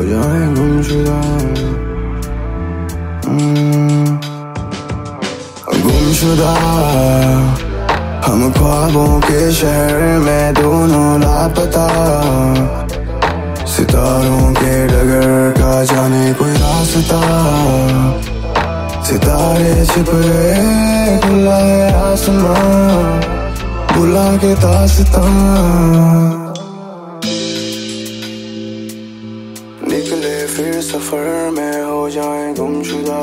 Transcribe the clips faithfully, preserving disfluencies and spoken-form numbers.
जाए गुमशुदा। हम्म, गुमशुदा हम ख्वाबों के शहर में दोनों लापता। सितारों के डगर का जाने कोई रास्ता। सितारे छिप गए खुला है आसमां, बुला के दास्तां। निकले फिर सफर में हो जाए गुमशुदा।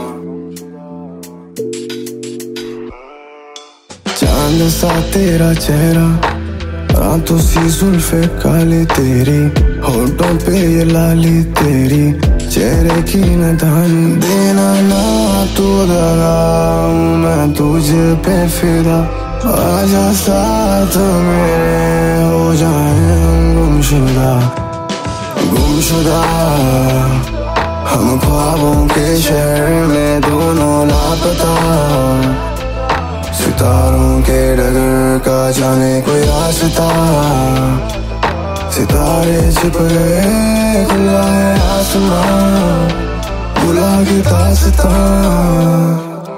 चांद सा तेरा चेहरा, रातों सी जुल्फे काली तेरी, होठों पे ये लाली तेरी, चेहरे की नदानी। देना ना तू दगा, मैं तुझे पे फिदा। आजा साथ मेरे हो जाए गुमशुदा। गुमशुदा हम ख्वाबों के शहर में दोनों लापता। सितारों के डगर का जाने कोई रास्ता। सितारे छिप गए खुला है आसमां, बुला के दास्तां।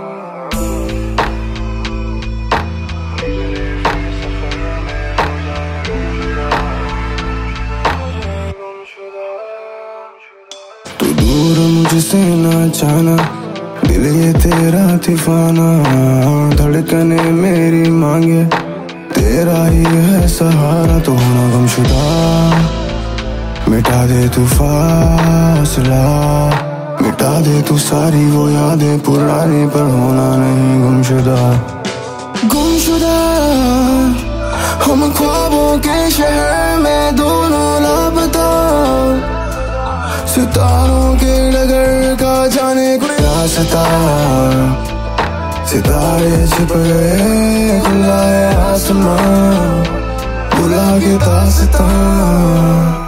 तू दूर मुझसे ना जाना, दिल ये तेरा दीवाना। धड़कने मेरी मांगे, तेरा ही है सहारा। तो होना गुमशुदा, मिटा दे तू फासला। मिटा दे तू सारी वो यादें पुरानी, पर होना नहीं गुमशुदा। गुमशुदा हम ख्वाबों के शहर में दोनों लापता। सितारों के डगर का जाने कोई रास्ता। सितारे छिप गए खुला है आसमां, बुला के दास्तां।